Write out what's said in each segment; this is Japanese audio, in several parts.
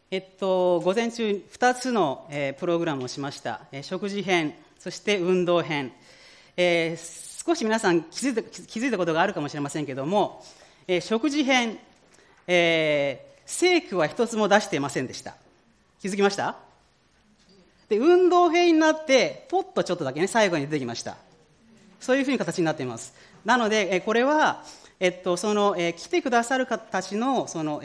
午前中2つの、プログラムをしました。食事編、そして運動編。少し皆さん気づいたことがあるかもしれませんけども、食事編、聖句は一つも出していませんでした。気づきました？で、運動編になって、ポッとちょっとだけね、最後に出てきました。そういうふうに形になっています。なので、これは、来てくださる方たちの、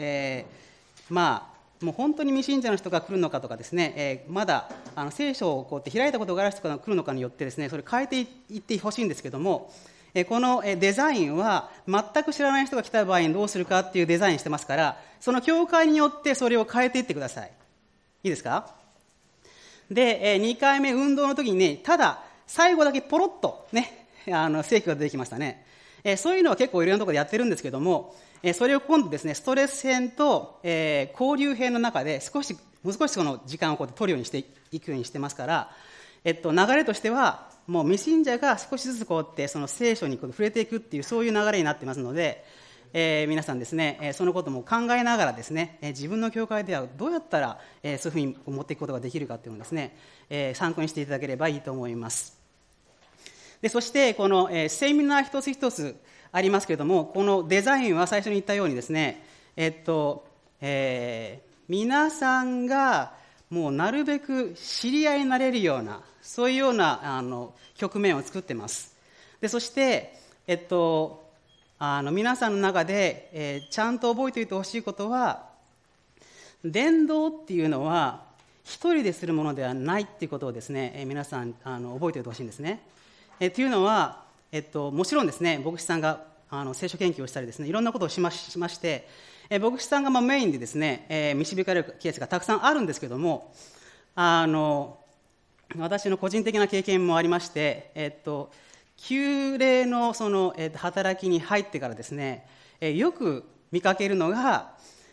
もう本当に未信者の人が来るのかとかですね、まだ聖書をこうやって開いたことがある人が来るのかによってですね、それ変えていってほしいんですけども、このデザインは全く知らない人が来た場合にどうするかっていうデザインしてますから、その教会によってそれを変えていってください。いいですか？で、2回目運動の時にね、ただ最後だけポロッとね、聖句が出てきましたね。そういうのは結構いろんなところでやってるんですけども、それを今度ですね、ストレス編と、交流編の中で少しその時間をこう取るようにしていくようにしてますから、流れとしてはもう未信者が少しずつこうやってその聖書にこう触れていくっていうそういう流れになってますので、皆さんですね、そのことも考えながらですね、自分の教会ではどうやったら、そういうふうに持っていくことができるかっていうのをですね、参考にしていただければいいと思います。で、そしてこの、セミナー一つ一つありますけれども、このデザインは最初に言ったようにですね、皆さんがもうなるべく知り合いになれるような、そういうような局面を作ってます。で、そして、皆さんの中で、ちゃんと覚えておいてほしいことは、伝道っていうのは一人でするものではないっていうことをですね、皆さん覚えておいてほしいんですね。というのは、もちろんですね、牧師さんが聖書研究をしたりですね、いろんなことをしまして、牧師さんがメインでですね、導かれるケースがたくさんあるんですけども、私の個人的な経験もありまして、旧礼のその、働きに入ってからですね、よく見かけるのが、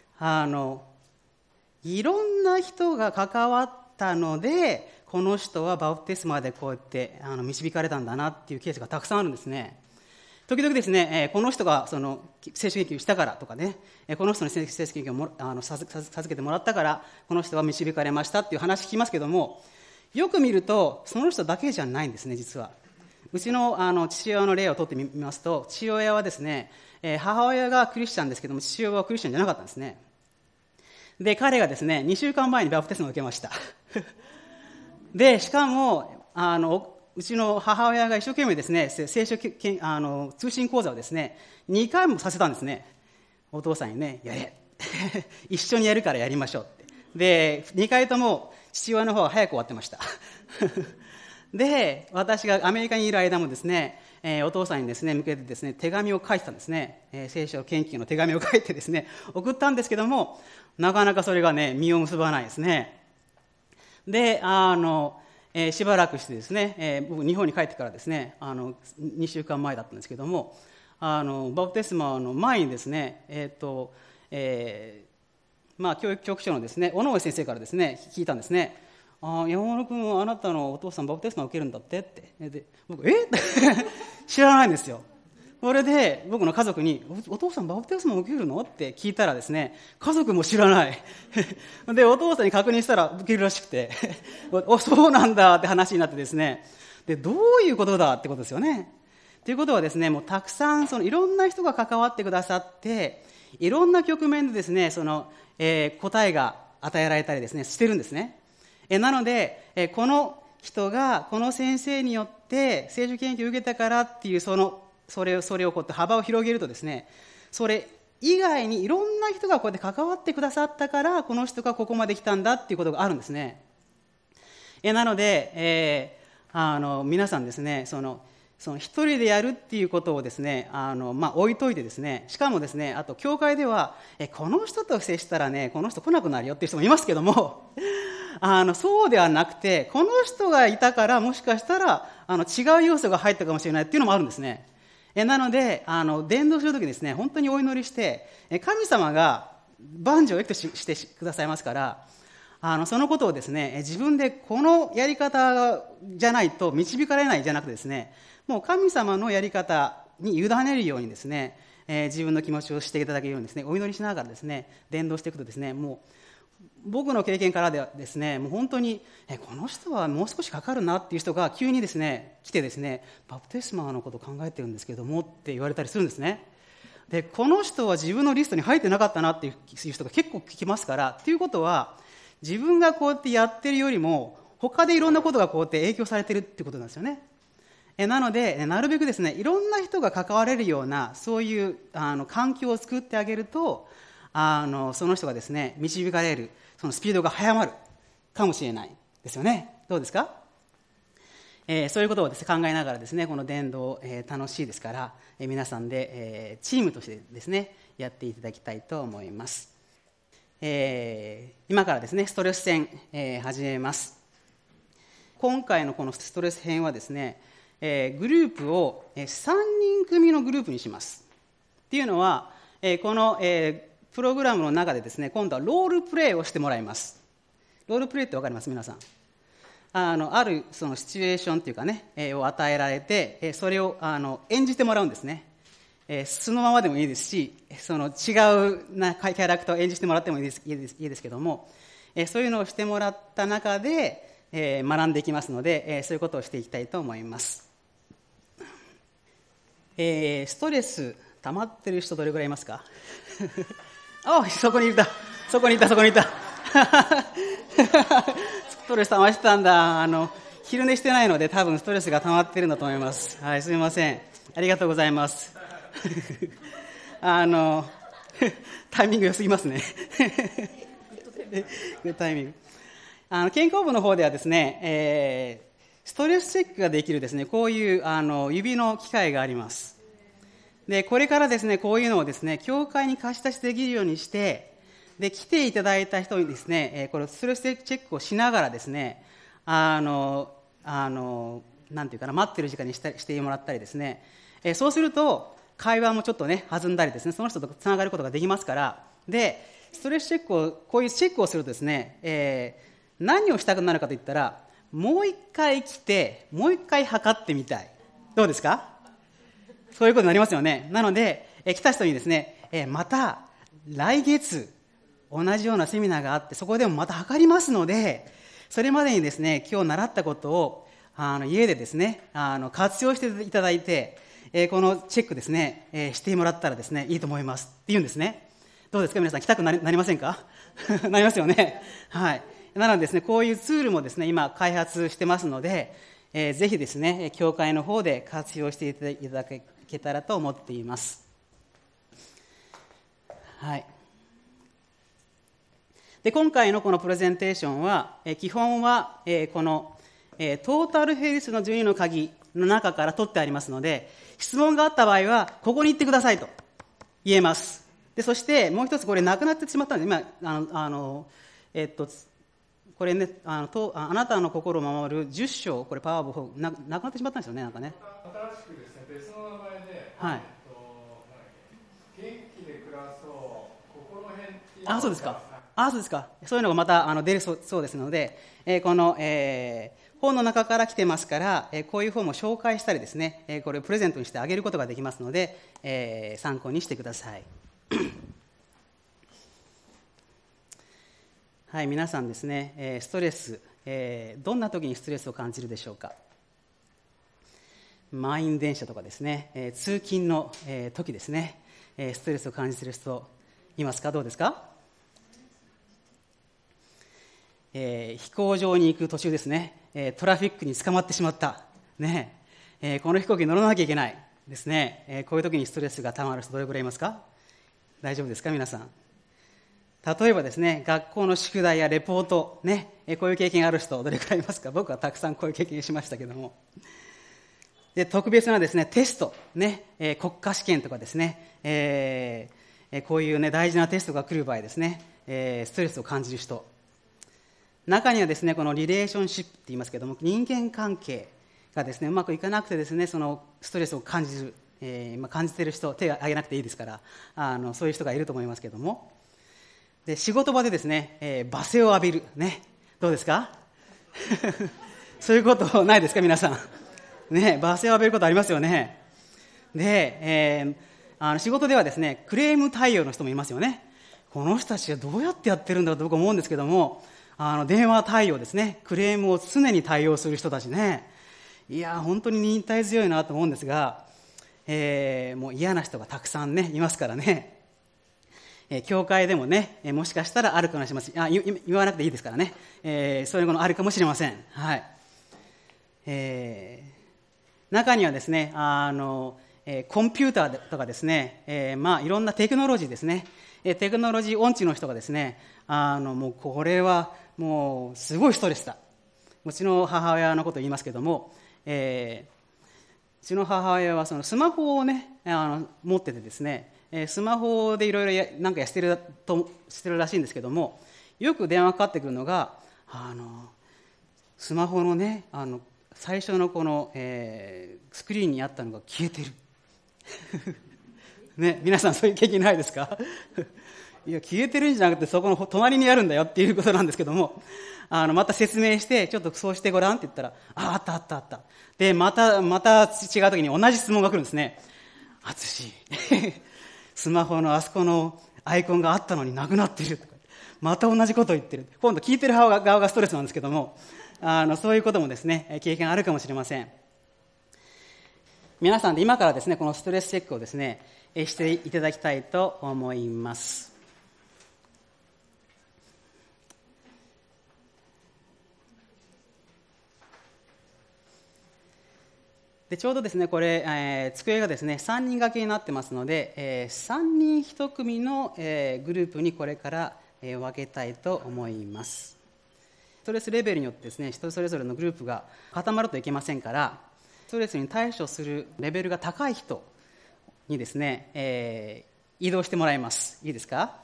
いろんな人が関わったので、この人はバプテスマでこうやって導かれたんだなっていうケースがたくさんあるんですね。時々ですね、この人がその聖書研究したからとかね、この人に聖書研究を授けてもらったからこの人は導かれましたっていう話聞きますけども、よく見るとその人だけじゃないんですね。実はうちの父親の例をとってみますと、父親はですね、母親がクリスチャンですけども、父親はクリスチャンじゃなかったんですね。で、彼がですね、2週間前にバプテスマを受けましたで、しかもうちの母親が一生懸命ですね、聖書通信講座をですね、2回もさせたんですね。お父さんにね、やれ一緒にやるからやりましょうって。で、2回とも父親の方が早く終わってましたで、私がアメリカにいる間もですね、お父さんにですね向けてですね手紙を書いてたんですね。聖書研究の手紙を書いてですね送ったんですけども、なかなかそれがね実を結ばないですね。で、しばらくしてですね、僕日本に帰ってからですね、2週間前だったんですけども、バプテスマの前にですね、教育局長のですね尾上先生からですね聞いたんですね。山本君、あなたのお父さんバプテスマを受けるんだってって。で、僕知らないんですよ。それで僕の家族にお父さんバプテスマを受けるのって聞いたらですね、家族も知らないで、お父さんに確認したら受けるらしくてそうなんだって話になってですね、で、どういうことだってことですよね。ということはですね、もうたくさんいろんな人が関わってくださって、いろんな局面でですね答えが与えられたりですねしてるんですね。なので、この人がこの先生によって聖書研究を受けたからっていうそれをこうやって幅を広げるとですね、それ以外にいろんな人がこうやって関わってくださったからこの人がここまで来たんだっていうことがあるんですね。なので、皆さんですねその一人でやるっていうことをですね置いといてですね、しかもですね、あと教会ではこの人と接したらねこの人来なくなるよっていう人もいますけどもそうではなくて、この人がいたからもしかしたら違う要素が入ったかもしれないっていうのもあるんですね。なので伝道するときにですね、本当にお祈りして神様が万事を益としてくださいますから、そのことをですね自分でこのやり方じゃないと導かれないじゃなくてですね、もう神様のやり方に委ねるようにですね、自分の気持ちをしていただけるようにですねお祈りしながらですね伝道していくとですね、も僕の経験からではですね、もう本当にこの人はもう少しかかるなっていう人が急にですね来てですね、バプテスマのことを考えてるんですけどもって言われたりするんですね。でこの人は自分のリストに入ってなかったなっていう人が結構聞きますから、ということは自分がこうやってやってるよりも他でいろんなことがこうやって影響されてるってことなんですよね。なのでなるべくですね、いろんな人が関われるようなそういう環境を作ってあげると、その人がですね導かれるそのスピードが速まるかもしれないですよね。どうですか？そういうことをですね考えながらですね、この伝道、楽しいですから、皆さんで、チームとしてですねやっていただきたいと思います。今からですねストレス編、始めます。今回のこのストレス編はですね、グループを3人組のグループにします。っていうのは、この、プログラムの中でですね、今度はロールプレイをしてもらいます。ロールプレイって分かります？皆さん。あるそのシチュエーションというかね、を与えられて、それを演じてもらうんですね。そのままでもいいですし、その違うキャラクターを演じてもらってもいいですけども、そういうのをしてもらった中で、学んでいきますので、そういうことをしていきたいと思います。ストレス溜まってる人どれぐらいいますか？あ、そこにいたストレス溜まってたんだ。昼寝してないので多分ストレスが溜まってるんだと思います。はい、すみません、ありがとうございます。タイミング良すぎますね。グッタイミング。健康部の方ではですね、ストレスチェックができるですね、こういう指の機械があります。でこれからですねこういうのをですね教会に貸し出しできるようにして、で来ていただいた人にですね、これストレスチェックをしながらですね、なんていうかな、待ってる時間にしてもらったりですね、そうすると会話もちょっとね弾んだりですね、その人とつながることができますから。でストレスチェックをこういうチェックをするとですね、何をしたくなるかといったら、もう一回来てもう一回測ってみたい。どうですか？そういうことになりますよね。なので、来た人にですね、また来月同じようなセミナーがあって、そこでもまた測りますので、それまでにですね今日習ったことを家でですね活用していただいて、このチェックですね、してもらったらですねいいと思いますって言うんですね。どうですか皆さん、来たくなりませんか？なりますよね。はい。なのでですね、こういうツールもですね今開発してますので、ぜひですね教会の方で活用していただけたらと思っています。はい。で今回のこのプレゼンテーションは、基本は、この、トータルヘルスの12の鍵の中から取ってありますので、質問があった場合はここに行ってくださいと言えます。でそしてもう一つ、これなくなってしまったので、今これね、あなたの心を守る10章、これパワーオブなくなってしまったんですよね。なんかね、 新しくですね別の名前で、 はい、 元気で暮らそう心編っていう。 そうですか。そうですか。そういうのがまた出るそうですので、この、本の中から来てますから、こういう本も紹介したりですね、これをプレゼントにしてあげることができますので、参考にしてください。はい、皆さんですね、ストレス、どんな時にストレスを感じるでしょうか。満員電車とかですね、通勤の、時ですね、ストレスを感じている人いますか？どうですか？飛行場に行く途中ですね、トラフィックに捕まってしまった、ね、この飛行機に乗らなきゃいけないですね、こういう時にストレスがたまる人どれくらいいますか？大丈夫ですか皆さん。例えばですね、学校の宿題やレポート、ね、こういう経験がある人どれくらいいますか？僕はたくさんこういう経験しましたけども。で特別なですねテスト、ね、国家試験とかですね、こういうね大事なテストが来る場合ですね、ストレスを感じる人、中にはですねこのリレーションシップって言いますけども、人間関係がですねうまくいかなくてですね、そのストレスを感じる、感じている人、手を挙げなくていいですから、そういう人がいると思いますけども。で仕事場でですね、罵声を浴びる、ね、どうですか？そういうことないですか皆さん、ね、罵声を浴びることありますよね。で、仕事ではですねクレーム対応の人もいますよね。 この人たちはどうやってやってるんだろうと僕は思うんですけども、電話対応ですね、クレームを常に対応する人たちね、いや本当に忍耐強いなと思うんですが、もう嫌な人がたくさんねいますからね。教会でもね、もしかしたらあるかもしれません。言わなくていいですからね、そういうものあるかもしれません。はい。中にはですね、コンピューターとかですね、いろんなテクノロジーですね、テクノロジー音痴の人がですね、もうこれはもうすごいストレスだ。うちの母親のことを言いますけども、うちの母親はそのスマホをね持っててですね、スマホでいろいろなんかしてるらしいんですけども、よく電話かかってくるのがスマホのね最初のこの、スクリーンにあったのが消えてるね、皆さんそういう経験ないですかいや消えてるんじゃなくてそこの隣にあるんだよっていうことなんですけども、また説明してちょっとそうしてごらんって言ったら、あったあったあったで、また違う時に同じ質問が来るんですね。あつしスマホのあそこのアイコンがあったのになくなっているとか、また同じことを言ってる。今度聞いてる側がストレスなんですけども、そういうこともですね経験あるかもしれません。皆さんで今からですねこのストレスチェックをですねしていただきたいと思います。でちょうどですねこれ、机がですね3人掛けになってますので、3人1組の、グループにこれから、分けたいと思います。ストレスレベルによってですね人それぞれのグループが固まるといけませんから、ストレスに対処するレベルが高い人にですね、移動してもらいます。いいですか？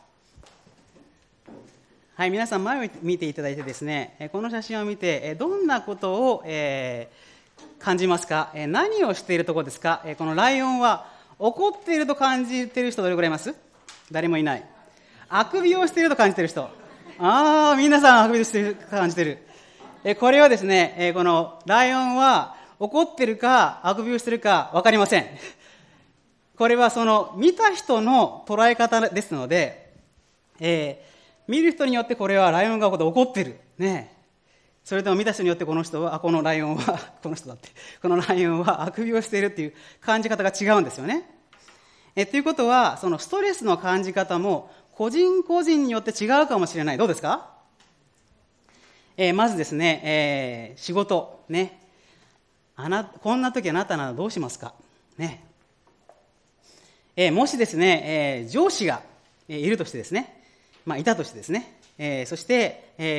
はい、皆さん前を見ていただいてですね、この写真を見てどんなことを、感じますか？何をしているところですか？このライオンは怒っていると感じている人どれくらいいます？誰もいない。あくびをしていると感じている人。皆さんあくびをしていると感じている。これはですね、このライオンは怒ってるかあくびをしてるか分かりません。これはその見た人の捉え方ですので、見る人によってこれはライオンが怒ってるね。それとも見た人によってこのライオンはこの人だってこのライオンはあくびをしているっていう感じ方が違うんですよね。ということはそのストレスの感じ方も個人個人によって違うかもしれない。どうですか？まずですね、仕事ね、こんな時あなたならどうしますかね。もしですね、上司がいるとしてですね、いたとしてですね、そして、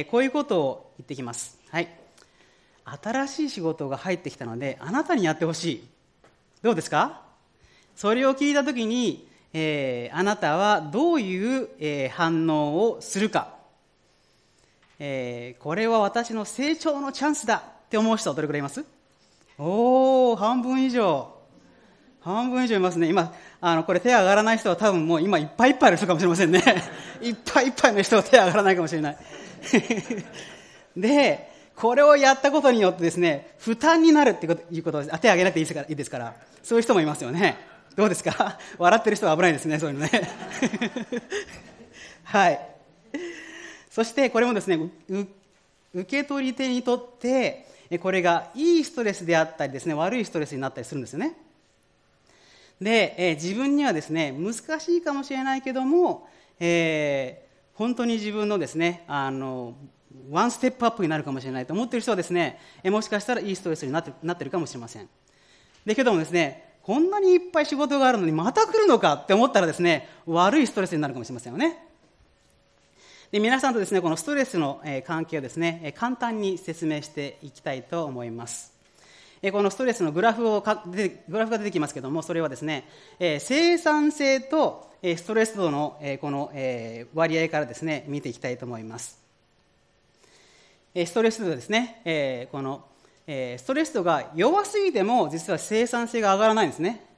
こういうことを言ってきます。はい、新しい仕事が入ってきたのであなたにやってほしい。どうですか？それを聞いたときに、あなたはどういう、反応をするか。これは私の成長のチャンスだって思う人はどれくらいいます？半分以上いますね。今これ手が上がらない人は多分もう今いっぱいいっぱいの人かもしれませんねいっぱいいっぱいの人は手が上がらないかもしれないでこれをやったことによってですね負担になるっていうことです。手を挙げなくていいですから。そういう人もいますよね。どうですか？笑ってる人は危ないですね、そういうのねはい。そしてこれもですね受け取り手にとってこれがいいストレスであったりですね悪いストレスになったりするんですよね。で、自分にはですね難しいかもしれないけども、本当に自分のですねワンステップアップになるかもしれないと思っている人はですねもしかしたらいいストレスになっているかもしれません。だけどもですねこんなにいっぱい仕事があるのにまた来るのかって思ったらですね悪いストレスになるかもしれませんよね。で皆さんとですねこのストレスの関係をですね簡単に説明していきたいと思います。このストレスのグラフが出てきますけども、それはですね生産性とストレス度のこの割合からですね見ていきたいと思います。ストレス度ですね、このストレス度が弱すぎても実は生産性が上がらないんですね。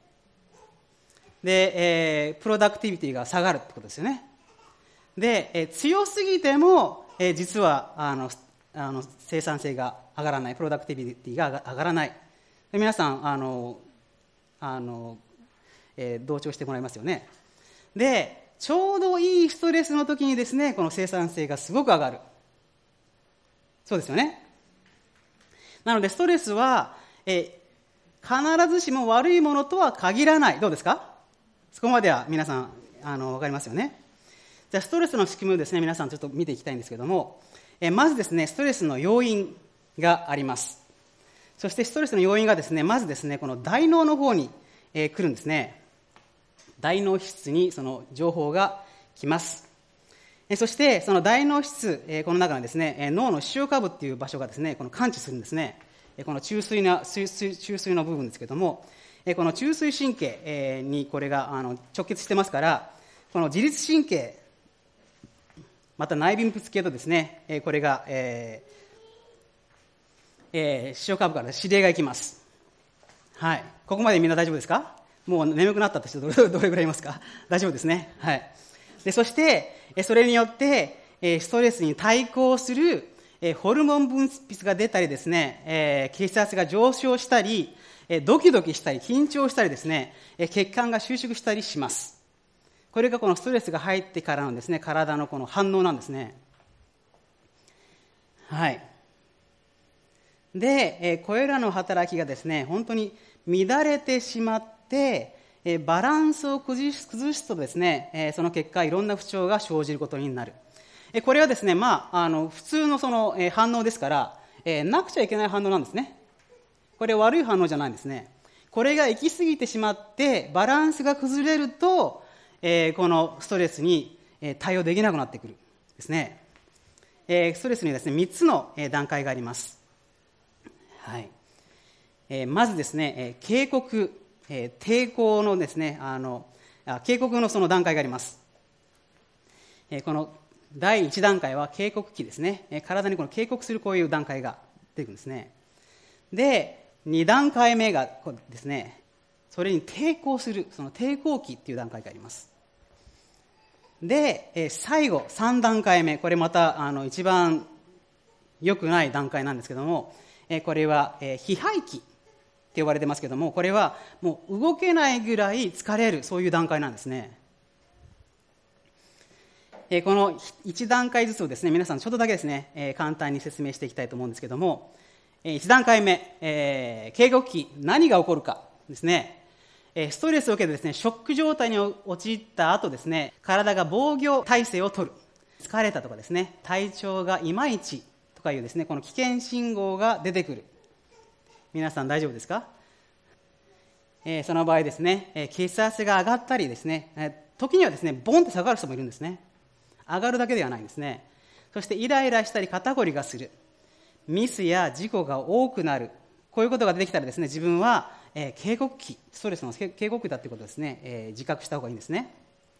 で、プロダクティビティが下がるってことですよね。で、強すぎても実は生産性が上がらない、プロダクティビティが上がらない。で皆さん同調してもらいますよね。でちょうどいいストレスの時にですね、この生産性がすごく上がる。そうですよね。なのでストレスは、必ずしも悪いものとは限らない。どうですか？そこまでは皆さんわかりますよね。じゃあストレスの仕組みをですね、皆さんちょっと見ていきたいんですけども、まずですね、ストレスの要因があります。そしてストレスの要因がですね、まずですね、この大脳の方に、来るんですね。大脳室にその情報が来ます。そしてその大脳室、この中にですね、脳の視床下部っていう場所がですね、この感知するんですね。この中枢の部分ですけども、この中枢神経にこれが直結してますから、この自律神経、また内分泌系とですね、これが、視床下部から指令がいきます。はい。ここまでみんな大丈夫ですか？もう眠くなったって人どれぐらいいますか？大丈夫ですね。はい。で、そして、それによって、ストレスに対抗する、ホルモン分泌が出たりですね、血圧が上昇したり、ドキドキしたり、緊張したりですね、血管が収縮したりします。これがこのストレスが入ってからのですね、体のこの反応なんですね。はい。で、これらの働きがですね、本当に乱れてしまって、バランスを崩すとですね、その結果いろんな不調が生じることになる。これはですね、普通のその反応ですから、なくちゃいけない反応なんですね。これ悪い反応じゃないんですね。これが行き過ぎてしまってバランスが崩れると、このストレスに対応できなくなってくるですね。ストレスにはですね、3つの段階があります。はい。まずですね、警告、抵抗のですね、警告のその段階があります。この第1段階は警告期ですね。体にこの警告するこういう段階が出てくるんですね。で、2段階目がですね、それに抵抗する、その抵抗期っていう段階があります。で、最後、3段階目、これまた一番良くない段階なんですけども、これは疲弊期って呼ばれてますけども、これはもう動けないぐらい疲れる、そういう段階なんですね。この1段階ずつをですね、皆さんちょっとだけですね、簡単に説明していきたいと思うんですけども、1段階目、警告期、何が起こるかですね。ストレスを受けてですね、ショック状態に陥った後ですね、体が防御体制を取る。疲れたとかですね、体調がいまいちとかいうですね、この危険信号が出てくる。皆さん大丈夫ですか？その場合ですね、血圧が上がったりですね、時にはですね、ボンと下がる人もいるんですね。上がるだけではないんですね。そしてイライラしたり肩こりがする。ミスや事故が多くなる。こういうことが出てきたらですね、自分は、警告期、ストレスの警告期だということをですね、自覚した方がいいんですね。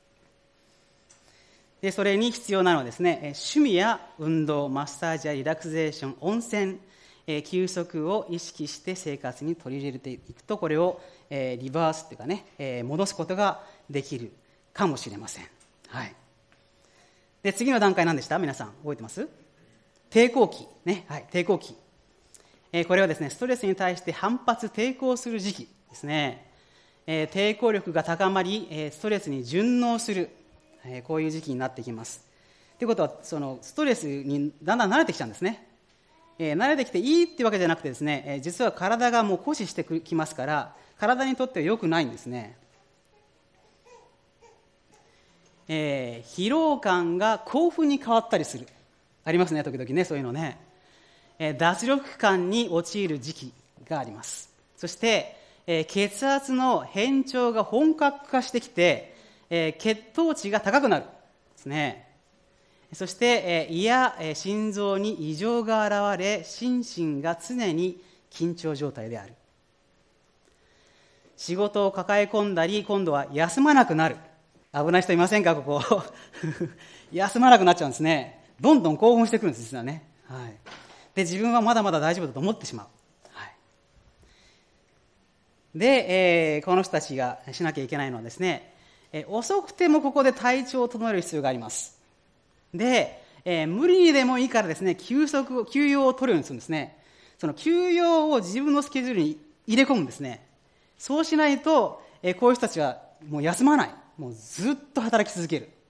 で、それに必要なのはですね、趣味や運動、マッサージやリラクゼーション、温泉、休息を意識して生活に取り入れていくと、これを、リバースというかね、戻すことができるかもしれません。はい。で、次の段階何でした？皆さん覚えてます？抵抗期ね。はい、抵抗期。これはですね、ストレスに対して反発抵抗する時期ですね。抵抗力が高まり、ストレスに順応する、こういう時期になってきます。ということは、そのストレスにだんだん慣れてきちゃうんですね。慣れてきていいっていうわけじゃなくてですね、実は体がもう固視してきますから、体にとっては良くないんですね。疲労感が興奮に変わったりする。ありますね、時々ね、そういうのね。脱力感に陥る時期があります。そして、血圧の変調が本格化してきて、血糖値が高くなるですね。そして、胃や心臓に異常が現れ、心身が常に緊張状態である。仕事を抱え込んだり、今度は休まなくなる。危ない人いませんか、ここ。休まなくなっちゃうんですね。どんどん興奮してくるんです、実はね。はい。で、自分はまだまだ大丈夫だと思ってしまう。はい。で、この人たちがしなきゃいけないのはですね、遅くてもここで体調を整える必要があります。で、無理にでもいいからですね、休養を取るようにするんですね。その休養を自分のスケジュールに入れ込むんですね。そうしないと、こういう人たちはもう休まない。もうずっと働き続ける。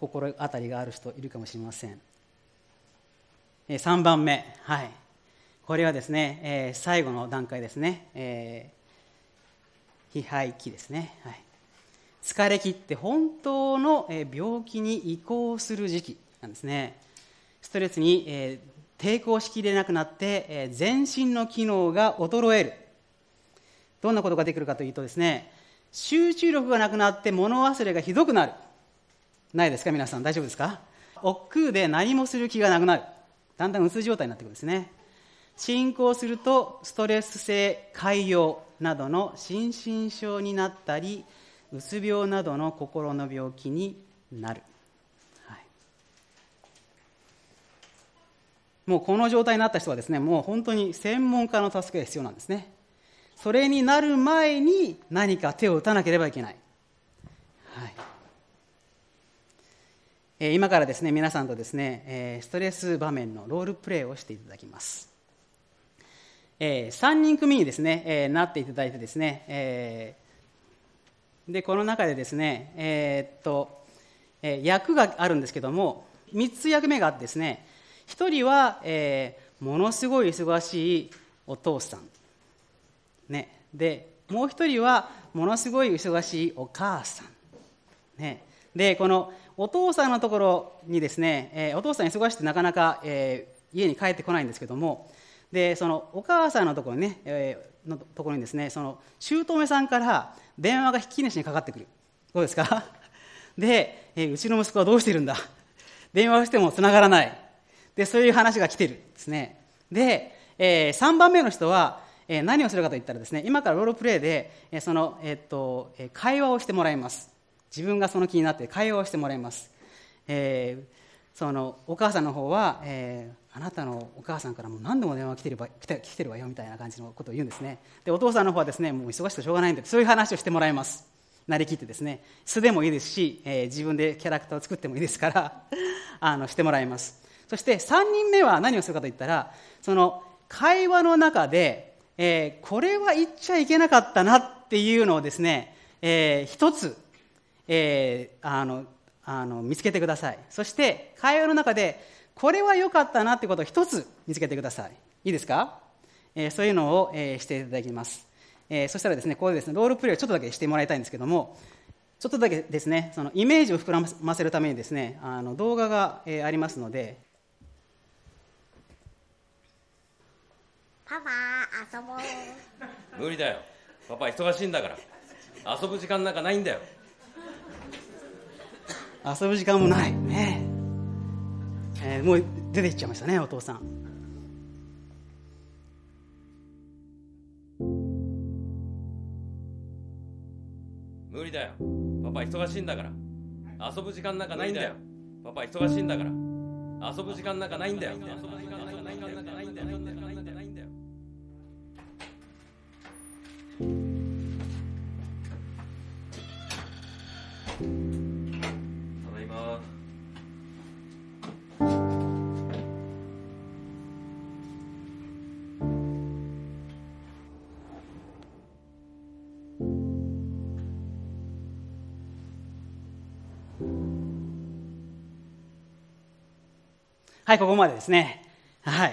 心当たりがある人いるかもしれません。3番目、これはですね、最後の段階ですね、疲弊期ですね、疲れ切って本当の病気に移行する時期なんですね。ストレスに抵抗しきれなくなって全身の機能が衰える。どんなことができるかというとですね、集中力がなくなって物忘れがひどくなる。ないですか皆さん、大丈夫ですか？億劫で何もする気がなくなる。だんだんうつ状態になってくるんですね。進行するとストレス性潰瘍などの心身症になったり、うつ病などの心の病気になる。もうこの状態になった人はですね、もう本当に専門家の助けが必要なんですね。それになる前に何か手を打たなければいけない。今からですね、皆さんとですね、ストレス場面のロールプレイをしていただきます。3人組にですね、なっていただいてですね、でこの中でですね、役があるんですけども、3つ役目があってですね、1人は、ものすごい忙しいお父さん、でもう1人はものすごい忙しいお母さん、でこのお父さんのところにですね、お父さん忙しくてなかなか、家に帰ってこないんですけども、でそのお母さんのところにね、のところにですね、その姑さんから電話が引き主にかかってくる。どうですか？で、うちの息子はどうしているんだ、電話をしてもつながらない、でそういう話が来ているんですね。で、3番目の人は、何をするかといったらですね、今からロールプレイで、会話をしてもらいます。自分がその気になって会話をしてもらいます。そのお母さんの方は、あなたのお母さんからもう何度も電話来てるわよみたいな感じのことを言うんですね。でお父さんの方はですね、もう忙しくてしょうがないんで、そういう話をしてもらいます。なりきってですね、素でもいいですし、自分でキャラクターを作ってもいいですからしてもらいます。そして3人目は何をするかといったら、その会話の中で、これは言っちゃいけなかったなっていうのをですね、一つ、見つけてください。そして会話の中でこれは良かったなってことを一つ見つけてください。いいですか？そういうのを、していただきます。そしたらですね、ここでですね、ロールプレイをちょっとだけしてもらいたいんですけども、ちょっとだけですね、そのイメージを膨らませるためにですね、動画が、ありますので。 パパ遊ぼう。 無理だよ、パパ忙しいんだから。遊ぶ時間なんかないんだよ。 遊ぶ時間もないね、もう出て行っちゃいましたね、お父さん。 無理だよ、パパ忙しいんだから。遊ぶ時間なんかないんだよ。パパ忙しいんだから。遊ぶ時間なんかないんだよ。遊ぶ時間なんかないんだよ。ただいま。 はい、ここまでですね。はい。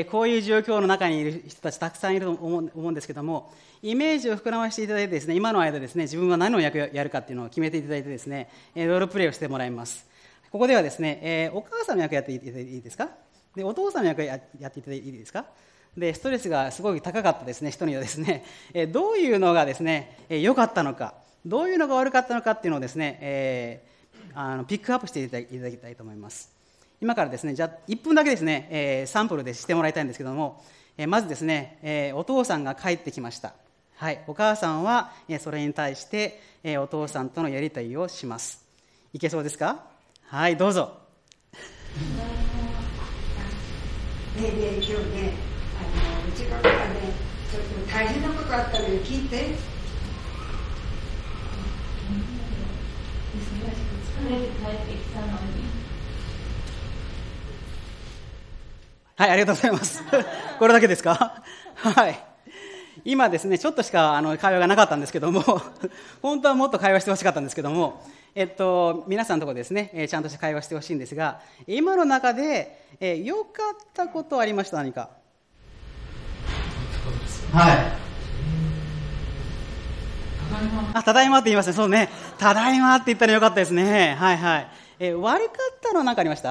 こういう状況の中にいる人たちたくさんいると思うんですけども、イメージを膨らませていただいてですね、今の間ですね、自分は何の役をやるかっていうのを決めていただいてですね、ロールプレイをしてもらいます。ここではですね、お母さんの役やっていただいていいですか？で、お父さんの役やっていただいていいですか？で、ストレスがすごい高かったですね、人にはですね、どういうのがですね、良かったのか、どういうのが悪かったのかっていうのをですね、ピックアップしていただきたいと思います。今からですね、じゃあ1分だけですね、サンプルでしてもらいたいんですけども、まずですね、お父さんが帰ってきました。はい、お母さんはそれに対して、お父さんとのやり取りをします。いけそうですか？はい、どうぞ。 ねえねえ、今日ね、うちの中ね、ちょっと大変なことあったのに聞いて。忙しく疲れて帰ってきたのに。 はい、ありがとうございます。これだけですか？はい。 今ですね、ちょっとしか会話がなかったんですけども、本当はもっと会話してほしかったんですけども、皆さんのところですね、ちゃんとした会話してほしいんですが、今の中で、良かったことありました、何か。はい。ただいまって言いますね。そうね。ただいまって言ったらよかったですね。はいはい。悪かったのは何かありました？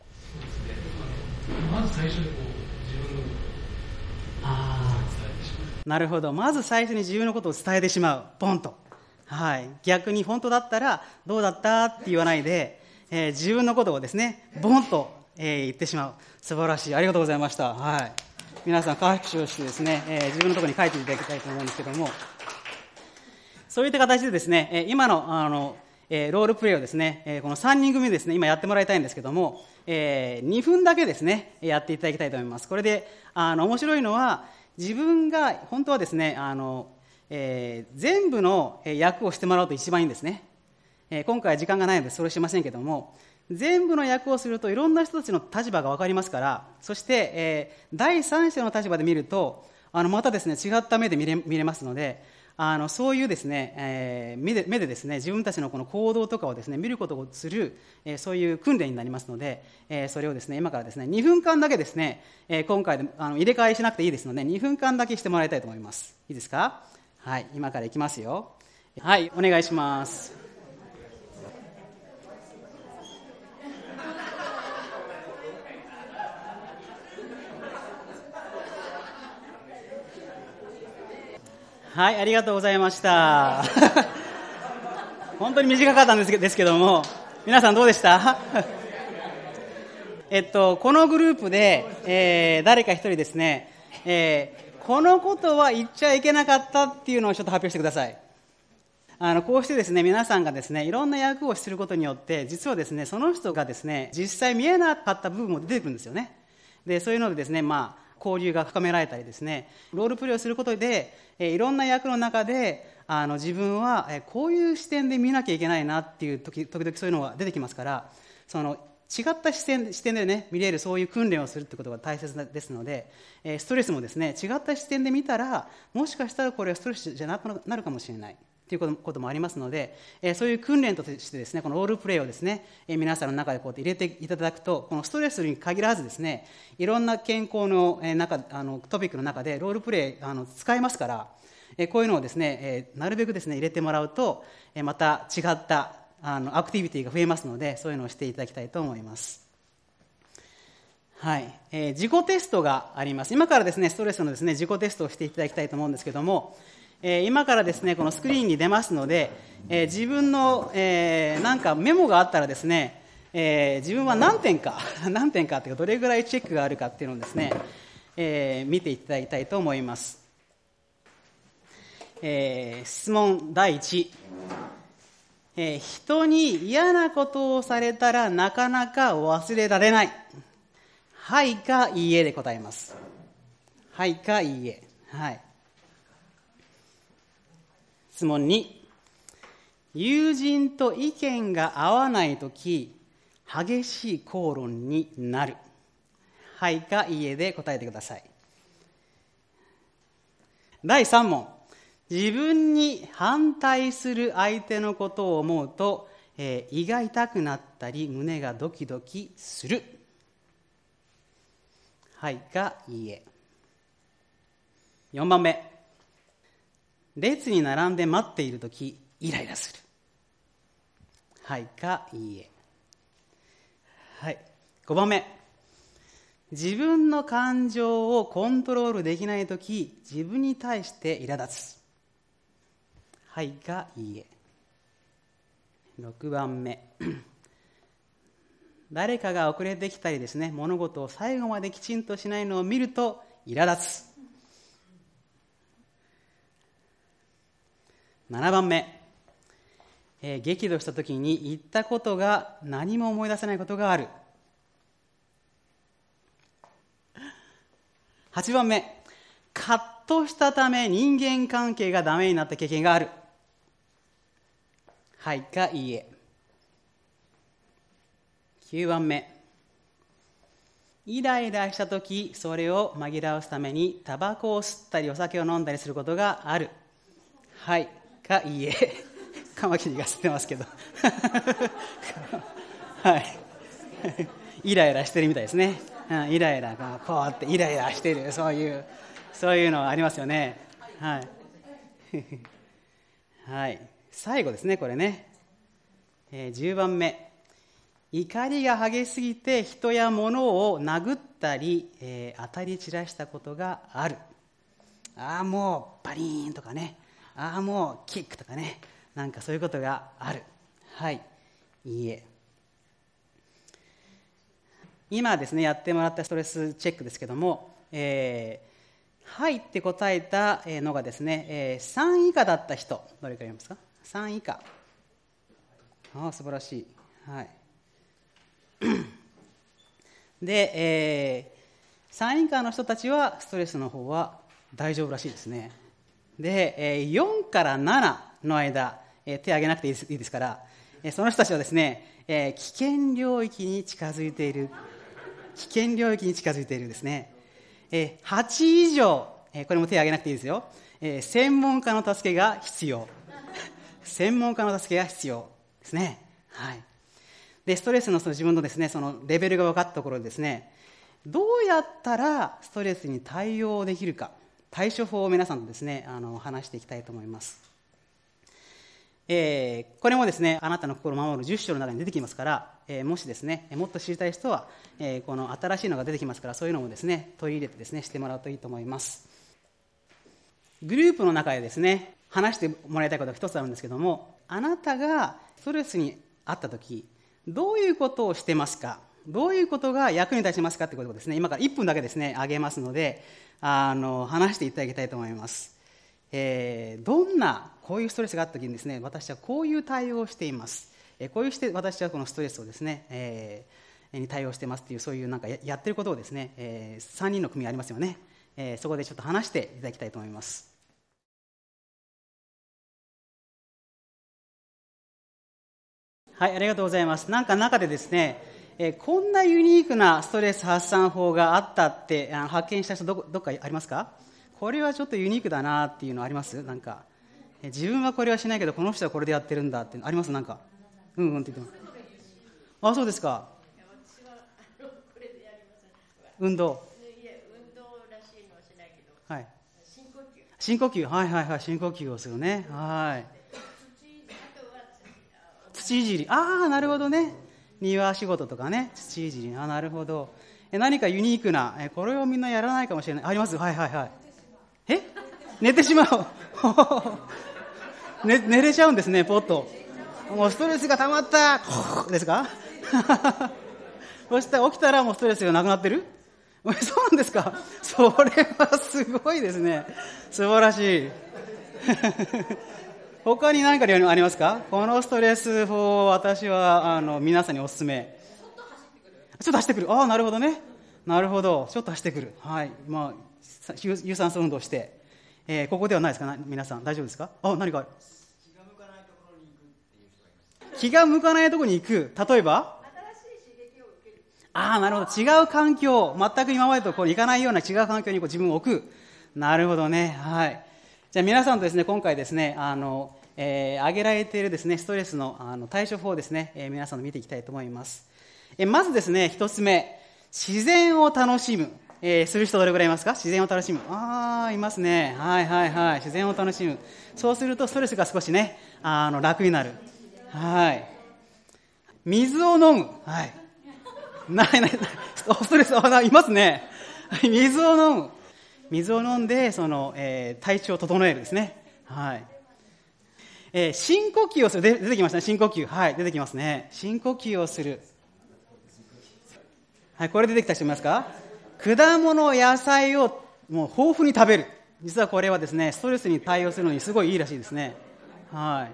まず最初に自分のことを伝えてしまう。 なるほど。まず最初に自分のことを伝えてしまう。ポンと。はい。逆に本当だったら、どうだったって言わないで、自分のことをですね、ボンと、言ってしまう。素晴らしい。ありがとうございました。はい。皆さん、回復をしてですね、自分のところに書いていただきたいと思うんですけども、そういった形でですね、今の、ロールプレイをですね、この3人組ですね、今やってもらいたいんですけども、2分だけですね、やっていただきたいと思います。これで、面白いのは、自分が、本当はですね、全部の役をしてもらうと一番いいんですね。今回は時間がないのでそれをしませんけども、全部の役をするといろんな人たちの立場が分かりますから、そして、第三者の立場で見ると、またですね、違った目で見れますので、そういうですね、目でですね、自分たちのこの行動とかをですね、見ることをする、そういう訓練になりますので、それをですね、今からですね、2分間だけですね、今回で入れ替えしなくていいですので、2分間だけしてもらいたいと思います。いいですか？はい、今からいきますよ。はい、お願いします。はい、ありがとうございました。本当に短かったんですけども、皆さんどうでした？このグループで、誰か一人ですね、このことは言っちゃいけなかったっていうのをちょっと発表してください。こうしてですね、皆さんがですね、いろんな役をすることによって、実はですね、その人がですね、実際見えなかった部分も出てくるんですよね。で、そういうのでですね、交流が深められたりですね、ロールプレイをすることで、いろんな役の中で自分はこういう視点で見なきゃいけないなっていう時々そういうのが出てきますから、その違った視点でね、見れるそういう訓練をするってことが大切ですので、ストレスもですね、違った視点で見たら、もしかしたらこれはストレスじゃなくなるかもしれないということもありますので、そういう訓練としてですね、このロールプレイをですね、皆さんの中でこうやって入れていただくと、このストレスに限らずですね、いろんな健康のトピックの中でロールプレイ使えますから、こういうのをですね、なるべくですね、入れてもらうと、また違ったアクティビティが増えますので、そういうのをしていただきたいと思います。はい、自己テストがあります。今からですね、ストレスのですね、自己テストをしていただきたいと思うんですけども、今からですね、このスクリーンに出ますので、自分の、なんかメモがあったらですね、自分は何点かっていうか、どれぐらいチェックがあるかっていうのをですね、見ていただきたいと思います。質問第1、人に嫌なことをされたらなかなか忘れられない。はいかいいえで答えます。はいかいいえ。はい。質問2、友人と意見が合わないとき、激しい口論になる。はいかいいえで答えてください。第3問、自分に反対する相手のことを思うと、胃が痛くなったり胸がドキドキする。はいかいいえ。4番目、列に並んで待っているときイライラする。はいかいいえ。はい。5番目、自分の感情をコントロールできないとき自分に対して苛立つ。はいかいいえ。6番目、誰かが遅れてきたりですね、物事を最後まできちんとしないのを見ると苛立つ。7番目、激怒した時に言ったことが何も思い出せないことがある。8番目、カッとしたため人間関係がダメになった経験がある。はいかいいえ。9番目、 イライラしたとき、それを紛らわすためにタバコを吸ったりお酒を飲んだりすることがある。はいかいいえ。カマキリが吸ってますけどはいイライラしてるみたいですね。イライラがこうやってイライラしてる、そういうのありますよね。はいはい、最後ですね、これね、10番目、怒りが激しすぎて人や物を殴ったり、当たり散らしたことがある。ああもうバリーンとかね、ああもうキックとかね、なんかそういうことがある。はい、いいえ。今ですねやってもらったストレスチェックですけども、はいって答えたのがですね、3以下だった人、どれか言いますか。3以下。ああ素晴らしい。はいで、3以下の人たちはストレスの方は大丈夫らしいですね。で、4から7の間、手を挙げなくていいですから、その人たちはですね、危険領域に近づいているですね。8以上、これも手を挙げなくていいですよ。専門家の助けが必要専門家の助けが必要ですね。はい。でストレスの自分のですね、そのレベルが分かったところでですね、どうやったらストレスに対応できるか、対処法を皆さんとですね話していきたいと思います。これもですね、あなたの心を守る10章の中に出てきますから、もしですねもっと知りたい人は、この新しいのが出てきますから、そういうのもですね取り入れてですねしてもらうといいと思います。グループの中でですね話してもらいたいことが一つあるんですけども、あなたがストレスにあったときどういうことをしてますか、どういうことが役に立ちますかということをですね、今から1分だけですねあげますので、話していただきたいと思います。どんなこういうストレスがあったときにですね、私はこういう対応をしています、こういうして私はこのストレスをですね、に対応していますという、そういうなんかやってることをですね、3人の組ありますよね、そこでちょっと話していただきたいと思います。はい、ありがとうございます。なんか中でですね、こんなユニークなストレス発散法があったって発見した人どっかありますか。これはちょっとユニークだなっていうのあります。なんか自分はこれはしないけどこの人はこれでやってるんだってあります。なんかうんうんって言ってます。あ、そうですか。運動らしいのはしないけど、はい、深呼吸、はいはいはい、深呼吸をするね。はい。土いじり、ああなるほどね、庭仕事とかね、土いじり、あ、なるほど。何かユニークな、これをみんなやらないかもしれない、あります。はいはいはい。寝てしまう寝れちゃうんですね、ポッと。もうストレスが溜まったですかそしたら起きたらもうストレスがなくなってるそうなんですか。それはすごいですね、素晴らしい他に何かありますか。このストレス法、私は皆さんにお勧め。ちょっと走ってくる。ああなるほどね、なるほど、ちょっと走ってくる。はい、まあ、有酸素運動して、ここではないですか。皆さん大丈夫ですか。あ、何か気が向かないところに行くっていう人がいます。気が向かないところに行く、例えば新しい刺激を受ける。ああなるほど、違う環境、全く今までと行かないような違う環境に自分を置く。なるほどね。はい。じゃあ皆さんとですね、今回ですね挙げられているですねストレスの対処法をですね、皆さんと見ていきたいと思います。まずですね、一つ目、自然を楽しむ、する人どれぐらいいますか。自然を楽しむ、ああいますね。はいはいはい、自然を楽しむ。そうするとストレスが少しね楽になる。はい。水を飲む、はい。ストレスいますね。水を飲む、水を飲んで体調を整えるですね。はい。深呼吸をする。出てきましたね、深呼吸。はい、出てきますね。深呼吸をする。はい、これ出てきた人いますか。果物、野菜をもう豊富に食べる。実はこれはですね、ストレスに対応するのにすごいいいらしいですね。はい。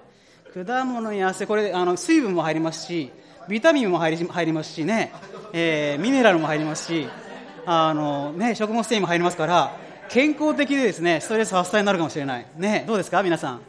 果物、野菜、これ水分も入りますし、ビタミンも入りますしね、ミネラルも入りますし、食物繊維も入りますから、健康的でですね、ストレス発散になるかもしれないね。どうですか皆さん。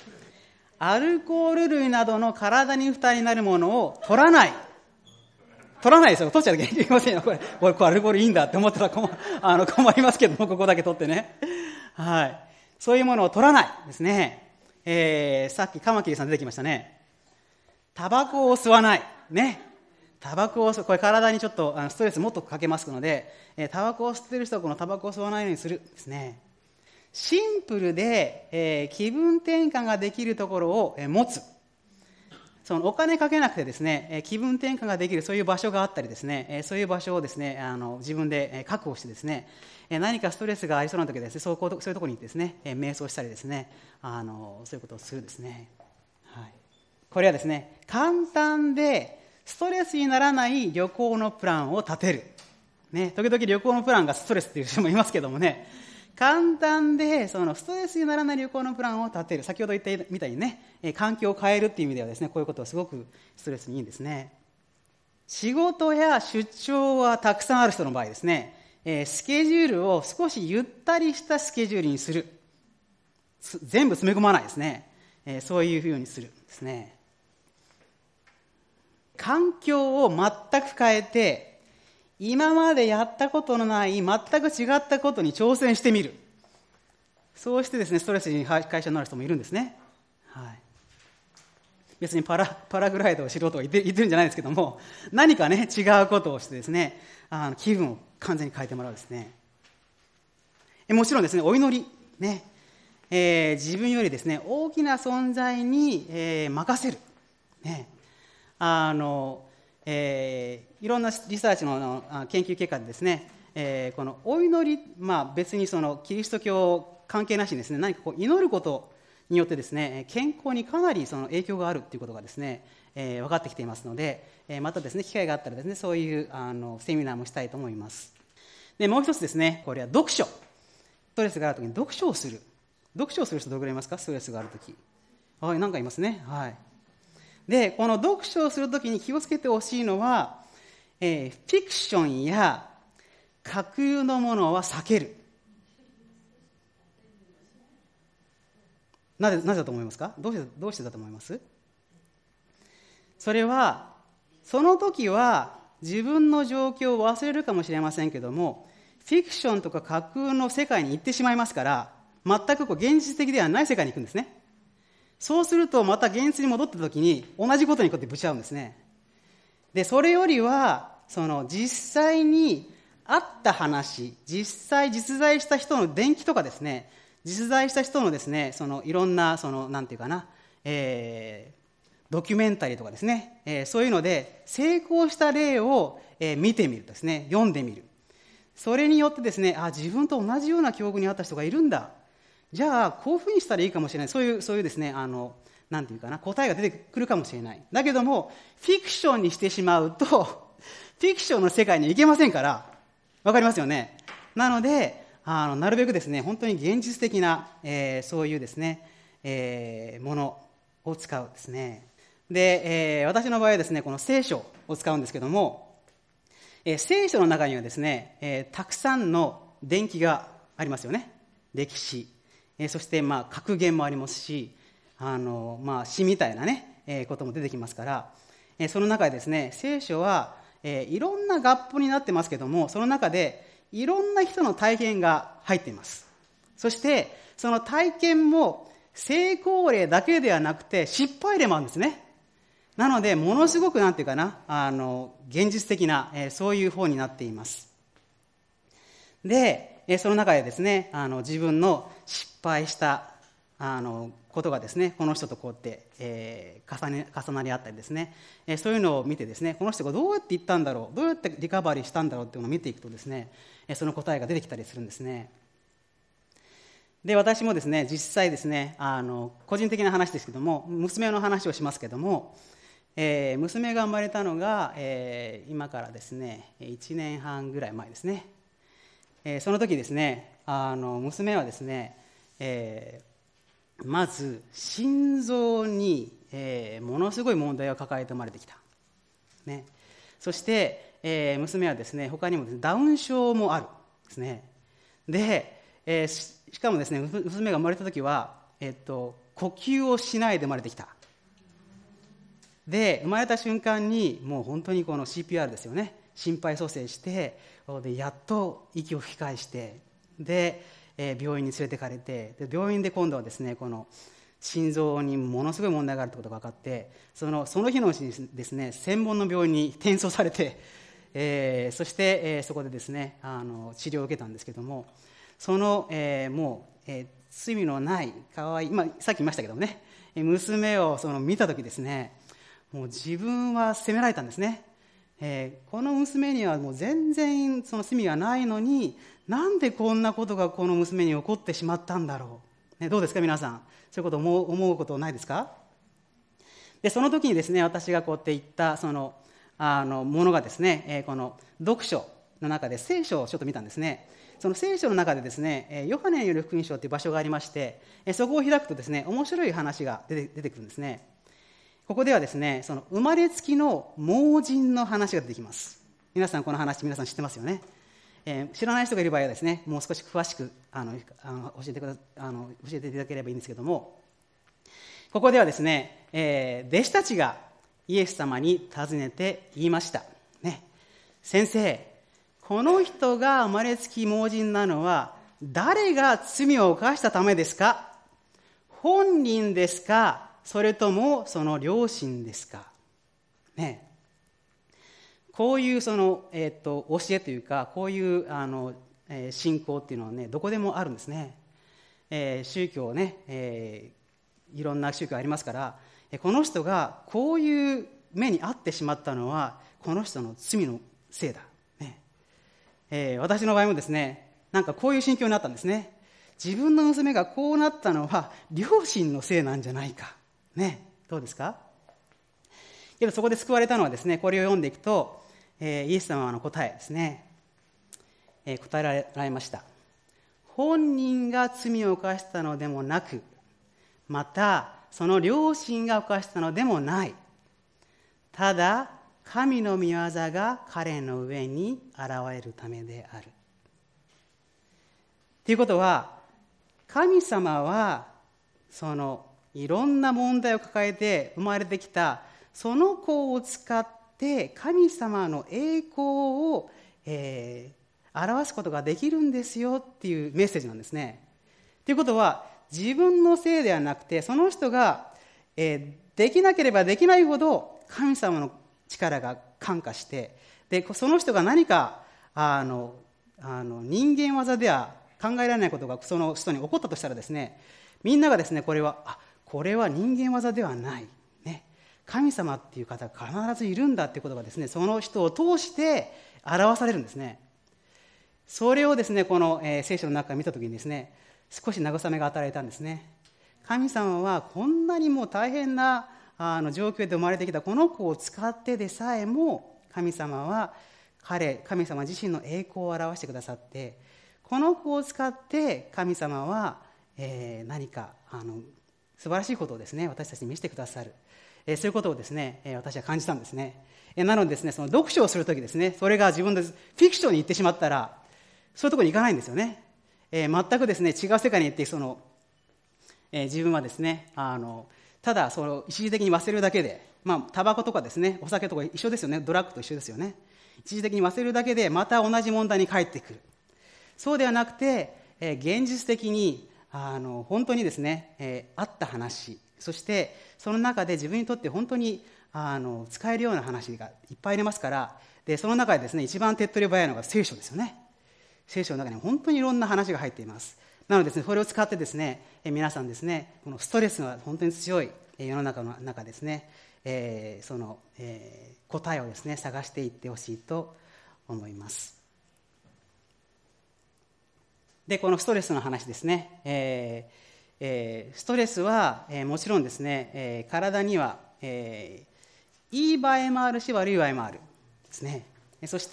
アルコール類などの体に負担になるものを取らない。 取らないですよ。取っちゃいけませんよ。これアルコールいいんだって思ったら困りますけども、ここだけ取ってね。はい。そういうものを取らないですね。さっきカマキリさん出てきましたね。タバコを吸わない。ね。タバコをこれ体にちょっとストレスもっとかけますので、タバコを吸っている人はこのタバコを吸わないようにするですね。シンプルで、気分転換ができるところを、持つ。そのお金かけなくてですね、気分転換ができるそういう場所があったりですね、そういう場所をですね、自分で確保してですね、何かストレスがありそうな時はですね、そういうところに行ってですね、瞑想したりですね、そういうことをするですね。はい。これはですね、簡単でストレスにならない旅行のプランを立てる。ね、時々旅行のプランがストレスっていう人もいますけどもね、簡単でそのストレスにならない旅行のプランを立てる。先ほど言ったみたいにね、環境を変えるっていう意味ではですね、こういうことはすごくストレスにいいんですね。仕事や出張はたくさんある人の場合ですね、スケジュールを少しゆったりしたスケジュールにする。全部詰め込まないですね。そういうふうにするですね。環境を全く変えて、今までやったことのない全く違ったことに挑戦してみる。そうしてですね、ストレスに会社になる人もいるんですね。はい。別にパラグライダーをしろとは言ってるんじゃないですけども、何かね、違うことをしてですね、気分を完全に変えてもらうですね。もちろんですね、お祈り、ね、自分よりですね、大きな存在に、任せる。ね。いろんなリサーチの研究結果でですね、このお祈り、別にそのキリスト教関係なしにですね、何かこう祈ることによってですね、健康にかなりその影響があるということがですね、分かってきていますので、またですね、機会があったらですね、そういうセミナーもしたいと思います。で、もう一つですね、これは読書。ストレスがあるときに読書をする。読書をする人どれくらいいますか？ストレスがあるとき。はい、なんかいますね。はい。で、この読書をするときに気をつけてほしいのは、フィクションや架空のものは避ける。なぜだと思いますか？どうしてだと思います？それは、その時は自分の状況を忘れるかもしれませんけども、フィクションとか架空の世界に行ってしまいますから、全く現実的ではない世界に行くんですね。そうするとまた現実に戻った時に同じことにこうやってぶち合うんですね。で、それよりはその実際にあった話、実在した人の伝記とかですね、実在した人のですね、そのいろんななんていうかな、ドキュメンタリーとかですね、そういうので成功した例を、見てみるですね、読んでみる。それによってですね、自分と同じような境遇にあった人がいるんだ。じゃあこういうふうにしたらいいかもしれない。そういうですね、なんていうかな、答えが出てくるかもしれない。だけどもフィクションにしてしまうとフィクションの世界に行けませんから、わかりますよね。なのでなるべくですね、本当に現実的な、そういうですね、ものを使うですね。で、私の場合はですね、この聖書を使うんですけども、聖書の中にはですね、たくさんの伝記がありますよね。歴史、そして格言もありますし、詩みたいなね、ことも出てきますから、その中でですね、聖書はいろんな合本になってますけども、その中でいろんな人の体験が入っています。そしてその体験も成功例だけではなくて失敗例もあるんですね。なのでものすごくなんていうかな、現実的な、そういう方になっています。で、その中でですね、自分の失敗したことがですね、この人とこうやって、重なり合ったりですね、そういうのを見てですね、この人がどうやって言ったんだろう、どうやってリカバリーしたんだろうっていうのを見ていくとですね、その答えが出てきたりするんですね。で、私もですね、実際ですね、個人的な話ですけども、娘の話をしますけども、娘が生まれたのが、今からですね1年半ぐらい前ですね。その時ですね、娘はですね、まず心臓に、ものすごい問題を抱えて生まれてきた、ね、そして、娘はですね、他にもですね、ダウン症もあるですね。で、しかもですね、娘が生まれた時は、呼吸をしないで生まれてきた。 で生まれた瞬間にもう本当にこの CPR ですよね、心肺蘇生して、でやっと息を吹き返して、で、病院に連れてかれて、で病院で今度はですね、この心臓にものすごい問題があるということが分かって、その日のうちにですね、専門の病院に転送されて、そして、そこでですね、治療を受けたんですけども、その、もう、罪のない可愛い、さっき言いましたけどもね、娘を見たときですね、もう自分は責められたんですね。この娘にはもう全然その罪がないのに、なんでこんなことがこの娘に起こってしまったんだろう、どうですか皆さん、そういうことを思うことないですか？でその時にですね、私がこうやって言ったそのものがですね、この読書の中で聖書をちょっと見たんですね。その聖書の中でですね、ヨハネによる福音書という場所がありまして、そこを開くとですね、面白い話が出てくるんですね。ここではですね、その生まれつきの盲人の話が出てきます。皆さんこの話皆さん知ってますよね。知らない人がいる場合はですね、もう少し詳しく教えていただければいいんですけども、ここではですね、弟子たちがイエス様に尋ねて言いました、先生、この人が生まれつき盲人なのは誰が罪を犯したためですか？本人ですか、それともその両親ですか？こういうその、教えというか、こういう信仰っていうのはね、どこでもあるんですね。宗教ね、いろんな宗教ありますから、この人がこういう目に遭ってしまったのはこの人の罪のせいだ、私の場合もですね、なんかこういう心境になったんですね。自分の娘がこうなったのは両親のせいなんじゃないか、どうですか？けどそこで救われたのはですね、これを読んでいくと、イエス様の答えですね、答えられました。本人が罪を犯したのでもなく、またその両親が犯したのでもない。ただ神の御業が彼の上に現れるためである。ということは、神様はそのいろんな問題を抱えて生まれてきたその子を使って神様の栄光を、表すことができるんですよっていうメッセージなんですね。ということは、自分のせいではなくて、その人が、できなければできないほど神様の力が感化して、でその人が何か人間技では考えられないことがその人に起こったとしたらですね、みんながですね、これは人間技ではない、神様っていう方が必ずいるんだっていうことがですね、その人を通して表されるんですね。それをですね、この、聖書の中を見たときにですね、少し慰めが与えられたんですね。神様はこんなにも大変な状況で生まれてきたこの子を使ってでさえも、神様は神様自身の栄光を表してくださって、この子を使って神様は、何か素晴らしいことをですね、私たちに見せてくださる、そういうことをですね、私は感じたんですね。なのでですね、その読書をするときですね、それが自分でフィクションに行ってしまったら、そういうところに行かないんですよね。全くですね、違う世界に行って自分はですね、ただその一時的に忘れるだけで、タバコとかですね、お酒とか一緒ですよね、ドラッグと一緒ですよね。一時的に忘れるだけでまた同じ問題に帰ってくる。そうではなくて、現実的に本当にですね、あった話、そしてその中で自分にとって本当に使えるような話がいっぱいありますから、でその中でですね、一番手っ取り早いのが聖書ですよね。聖書の中に本当にいろんな話が入っています。なのでですね、それを使ってですね、皆さんですね、このストレスが本当に強い世の中の中ですね、その、答えをですね、探していってほしいと思います。で、このストレスの話ですね、ストレスは、もちろんですね、体には、いい場合もあるし悪い場合もあるですね。そして、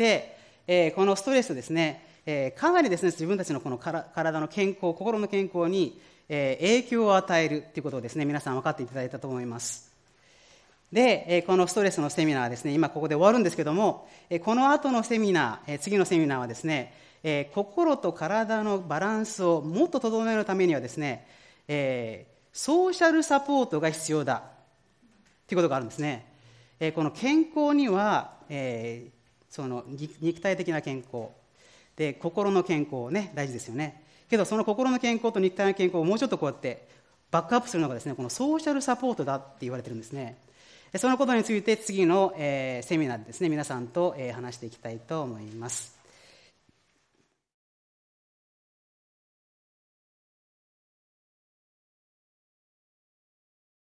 このストレスですね、かなりですね、自分たちのこの体の健康、心の健康に、影響を与えるということをですね、皆さん分かっていただいたと思います。で、このストレスのセミナーはですね、今ここで終わるんですけども、この後のセミナー、次のセミナーはですね、心と体のバランスをもっと整えるためにはですね、ソーシャルサポートが必要だということがあるんですね。 この健康には、その肉体的な健康で心の健康ね、大事ですよね。けどその心の健康と肉体の健康をもうちょっとこうやってバックアップするのがですね、このソーシャルサポートだって言われてるんですね。そのことについて次の、セミナーでですね、皆さんと、話していきたいと思います。